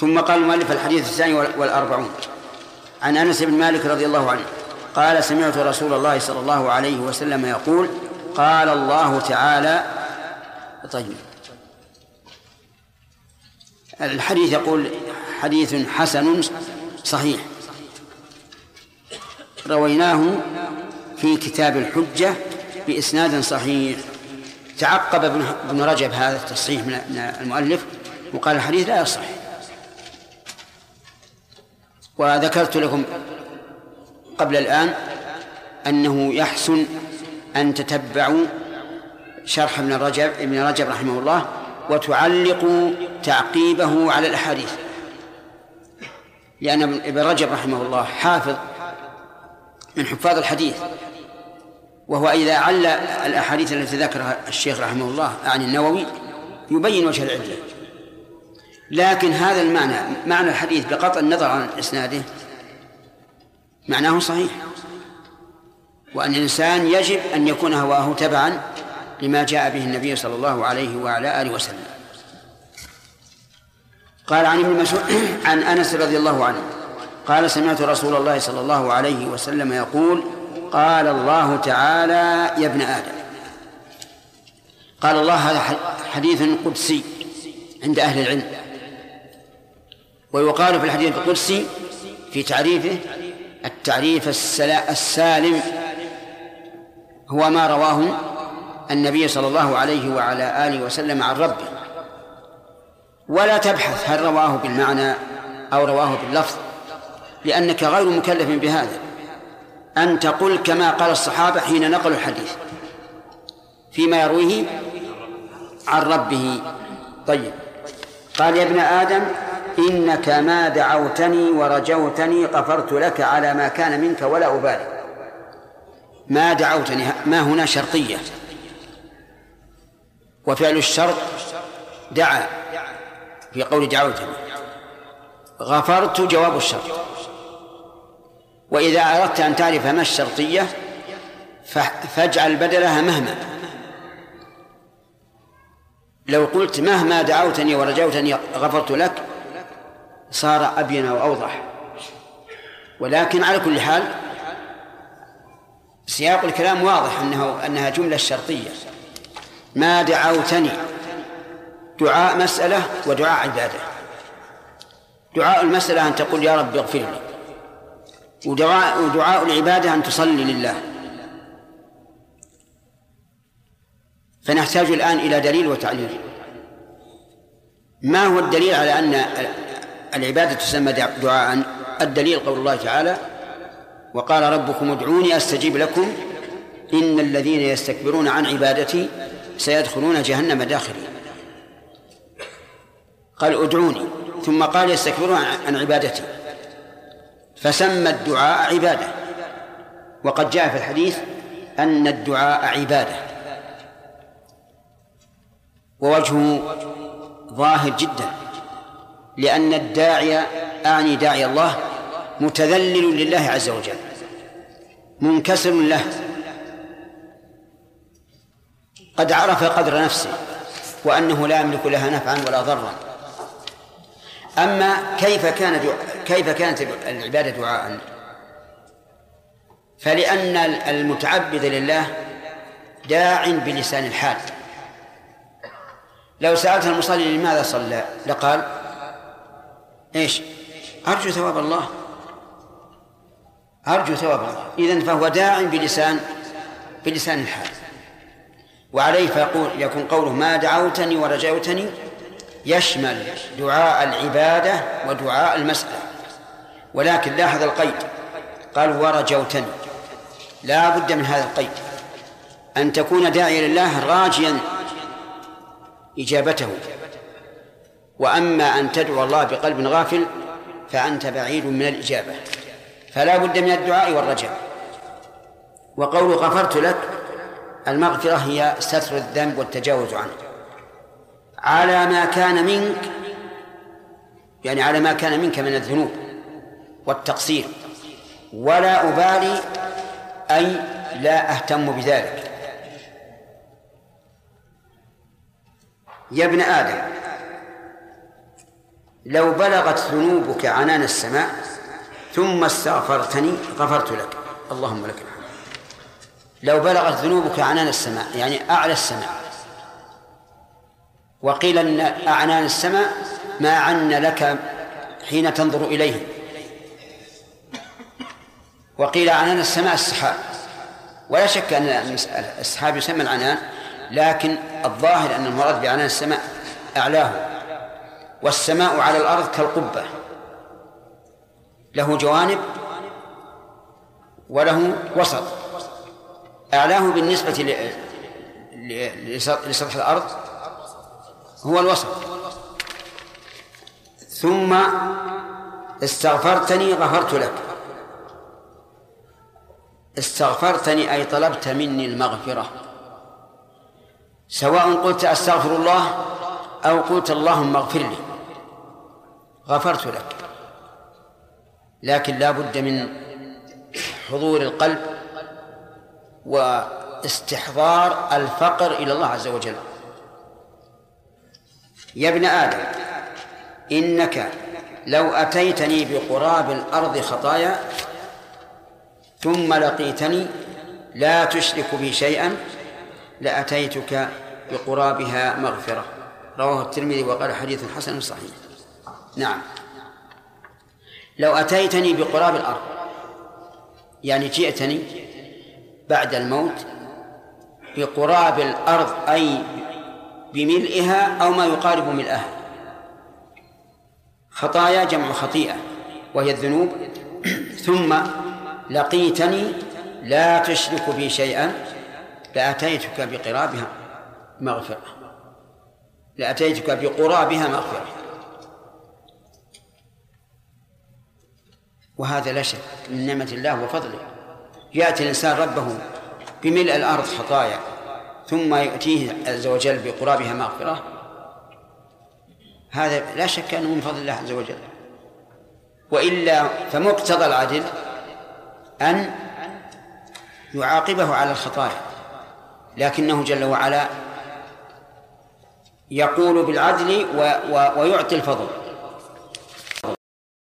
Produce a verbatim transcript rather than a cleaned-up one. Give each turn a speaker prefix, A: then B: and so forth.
A: ثم قال المؤلف الحديث الثاني والأربعون عن أنس بن مالك رضي الله عنه قال سمعت رسول الله صلى الله عليه وسلم يقول قال الله تعالى. طيب الحديث يقول حديث حسن صحيح رويناه في كتاب الحجة بإسناد صحيح. تعقب ابن رجب هذا التصحيح من المؤلف وقال الحديث لا يصح. وذكرت لكم قبل الآن أنه يحسن أن تتبعوا شرح ابن رجب ابن رجب رحمه الله وتعلقوا تعقيبه على الأحاديث، لأن ابن رجب رحمه الله حافظ من حفاظ الحديث، وهو إذا عل الأحاديث التي ذكرها الشيخ رحمه الله عن النووي يبين وجه العلة. لكن هذا المعنى معنى الحديث بقطع النظر عن إسناده معناه صحيح، وأن الإنسان يجب أن يكون هواه تبعا لما جاء به النبي صلى الله عليه وعلى آله وسلم. قال عن ابن مسعود عن أنس رضي الله عنه قال سمعت رسول الله صلى الله عليه وسلم يقول قال الله تعالى يا ابن آدم. قال الله هذا حديث قدسي عند أهل العلم، ويقال في الحديث القدسي في تعريفه التعريف السالم هو ما رواه النبي صلى الله عليه وعلى آله وسلم عن ربه، ولا تبحث هل رواه بالمعنى أو رواه باللفظ، لأنك غير مكلف بهذا. أن تقول كما قال الصحابة حين نقلوا الحديث فيما يرويه عن ربه. طيب قال يا ابن آدم إنك ما دعوتني ورجوتني غفرت لك على ما كان منك ولا أبالي. ما دعوتني ما هنا شرطية، وفعل الشرط دعا في قول دعوتني، غفرت جواب الشرط. وإذا أردت أن تعرف ما الشرطية فاجعل بدلها مهما. لو قلت مهما دعوتني ورجوتني غفرت لك صار أبين وأوضح، ولكن على كل حال سياق الكلام واضح أنه أنها جملة شرطية. ما دعوتني دعاء مسألة ودعاء عبادة. دعاء المسألة أن تقول يا رب اغفر لي، ودعاء, ودعاء العبادة أن تصلي لله. فنحتاج الآن إلى دليل وتعليل. ما هو الدليل على أن العبادة تسمى دعاء؟ الدليل قول الله تعالى وقال ربكم ادعوني أستجيب لكم إن الذين يستكبرون عن عبادتي سيدخلون جهنم داخلين. قال ادعوني ثم قال يستكبرون عن عبادتي، فسمى الدعاء عبادة. وقد جاء في الحديث أن الدعاء عبادة، ووجهه ظاهر جدا، لأن الداعي أعني داعي الله متذلل لله عز وجل منكسر له، قد عرف قدر نفسه وأنه لا يملك لها نفعا ولا ضرا. أما كيف كان كيف كانت العبادة دعاء؟ فلأن المتعبد لله داع بلسان الحال. لو سألت المصلي لماذا صلى لقال إيش؟ أرجو ثواب الله، أرجو ثواب الله. إذن فهو داع بلسان بلسان الحال. وعليه فيقول يكون قوله ما دعوتني ورجوتني يشمل دعاء العبادة ودعاء المسألة. ولكن لاحظ القيد، قال ورجوتني، لا بد من هذا القيد، أن تكون داعيا لله راجيا إجابته. وأما أن تدعو الله بقلب غافل فأنت بعيد من الإجابة، فلا بد من الدعاء والرجاء. وقول غفرت لك، المغفرة هي ستر الذنب والتجاوز عنه على ما كان منك، يعني على ما كان منك من الذنوب والتقصير، ولا أبالي أي لا أهتم بذلك. يا ابن آدم لو بلغت ذنوبك عنان السماء ثم استغفرتني غفرت لك. اللهم لك الحمد. لو بلغت ذنوبك عنان السماء يعني أعلى السماء، وقيل أن أعنان السماء ما عن لك حين تنظر إليه، وقيل عنان السماء السحاب، ولا شك أن السحاب يسمى العنان، لكن الظاهر أن المراد بعنان السماء أعلاه. والسماء على الأرض كالقبة، له جوانب وله وسط. أعلاه بالنسبة لسطح الأرض هو الوسط. ثم استغفرتني غفرت لك. استغفرتني أي طلبت مني المغفرة، سواء قلت أستغفر الله أو قلت اللهم اغفر لي، غفرت لك. لكن لا بد من حضور القلب واستحضار الفقر إلى الله عز وجل. يا ابن آدم إنك لو أتيتني بقراب الأرض خطايا ثم لقيتني لا تشرك بي شيئا لأتيتك بقرابها مغفرة. رواه الترمذي وقال حديث حسن صحيح. نعم، لو أتيتني بقراب الأرض يعني جئتني بعد الموت بقراب الأرض أي بملئها أو ما يقارب ملئها. خطايا جمع خطيئة وهي الذنوب. ثم لقيتني لا تشرك بي شيئا لأتيتك بقرابها مغفرة، لأتيتك بقرابها مغفرة. وهذا لا شك من نعمة الله وفضله. يأتي الإنسان ربه بملء الأرض خطايا ثم يأتيه عز وجل بقرابها مغفرة، هذا لا شك أنه من فضل الله عز وجل. وإلا فمقتضى العدل أن يعاقبه على الخطايا، لكنه جل وعلا يقول بالعدل ويعطي الفضل.